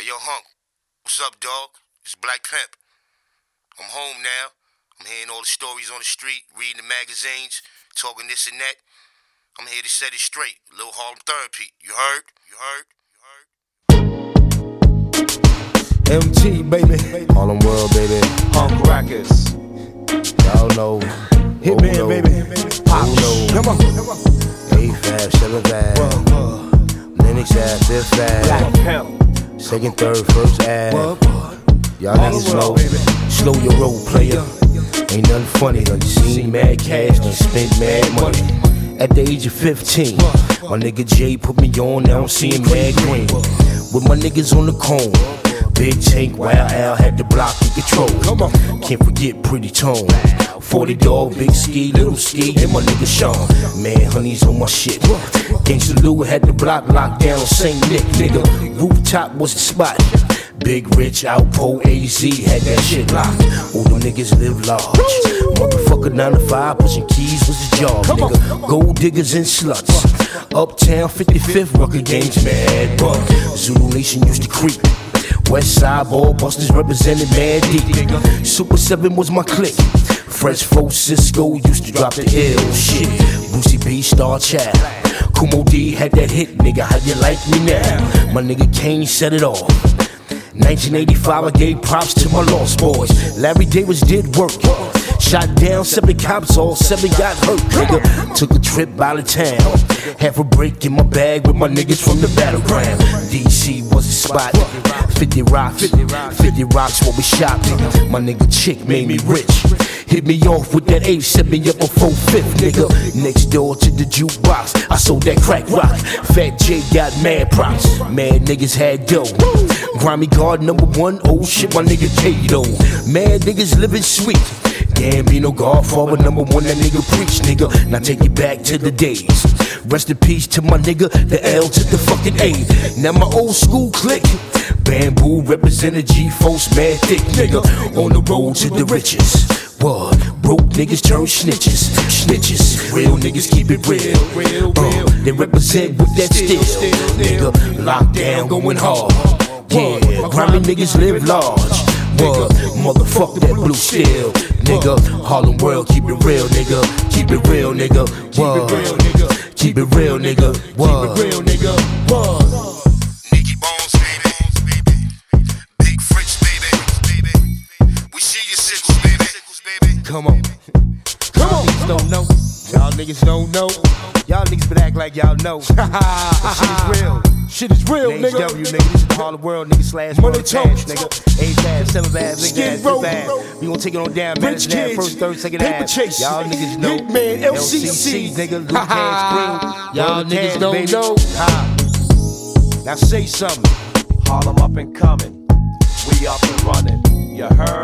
Yo, Hunk, what's up, dog? It's Black Pimp. I'm home now. I'm hearing all the stories on the street, reading the magazines, talking this and that. I'm here to set it straight. A little Harlem therapy. You heard? MT, baby. Harlem World, baby. Hunk Records. Y'all know. Hitman, baby. Pop, know. Come on. 8-5, 7-5. Linux ass, 5-5. Black Pimp. Second, third, first ass. Y'all niggas know. Slow your roll, player. Ain't nothing funny. Done seen mad cash, done spent mad money. At the age of 15, my nigga Jay put me on, now I'm seeing mad green. With my niggas on the cone. Big Tank, Wild Al had the block in control. Can't forget Pretty Tone. 40 Dog, Big Ski, Little Ski, and my nigga Sean. Man, honey's on my shit. Gangsta Lou had the block locked down, St. Nick, nigga. Rooftop was the spot. Big Rich, Outpo, AZ had that shit locked. All them niggas live large. Motherfucker 9 to 5, pushing keys was his job, nigga. Gold diggers and sluts. Uptown 55th, Rucker Gangs mad, but Zulu Nation used to creep. West Side Ball Busters represented mad deep. Super 7 was my clique. Fresh 4 Cisco used to drop the L shit. Brucey B, Star Child. Kumo D had that hit, nigga. How you like me now? My nigga Kane set it off. 1985, I gave props to my lost boys. Larry Davis did work. Shot down 7 cops, all 7 got hurt, nigga. Took a trip out of town. Half a break in my bag with my niggas from the battleground. DC was the spot. 50 rocks, 50 rocks what we shot, nigga. My nigga Chick made me rich. Hit me off with that 8, set me up a 4-5, nigga. Next door to the jukebox, I sold that crack rock. Fat J got mad props, mad niggas had dough. Grimy guard #1, oh shit, my nigga Kato. Mad niggas living sweet. Gambino Godfather #1, that nigga preach, nigga. Now take it back to the days. Rest in peace to my nigga, the L to the fucking A. Now my old school clique. Bamboo represented G-Force, mad thick, nigga. On the road to the riches. What? Broke niggas turn snitches. Snitches. Real niggas keep it real. They represent with that steel. Nigga, locked down, going hard. Yeah, grimy niggas live large. What? Motherfuck that blue steel. Nigga, Harlem World, keep it real, nigga. Keep it real, nigga. What? Keep it real, nigga. What? Nicky Bones, baby. Big Fritz, baby. We see your sickles, baby. Come on. Y'all niggas don't know. Y'all niggas been act like y'all know. Shit is real. Shit is real, nigga. HW, nigga. This is the Harlem World, nigga. Slash Money talks, nigga. 8-5, 7-5, Skid Row. We gon' take it on down, man. Rich Kids, First, third, second Paper half. Chase, Y'all niggas know. Hitman, LCC, nigga. Luke Cash Green. Y'all niggas don't baby. know. Now say something. Harlem up and coming, we up and running. You heard?